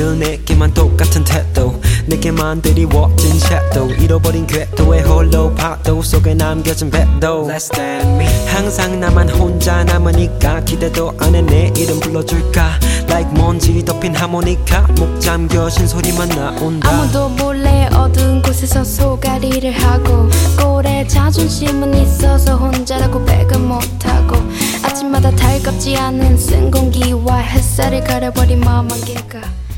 늘 내게만 똑같은 태도 내게만 드리워진 섀도우 잃어버린 궤도에 홀로 파도 속에 남겨진 배도 Less than me 항상 나만 혼자 남으니까 기대도 안 해 내 이름 불러줄까 Like 먼지 덮인 하모니카 목 잠겨진 소리만 나온다 아무도 몰래 어두운 곳에서 소가리를 하고 꼴에 자존심은 있어서 혼자라고 고백은 못하고 아침마다 달갑지 않은 쓴 공기와 햇살을 가려버린 마음 안개가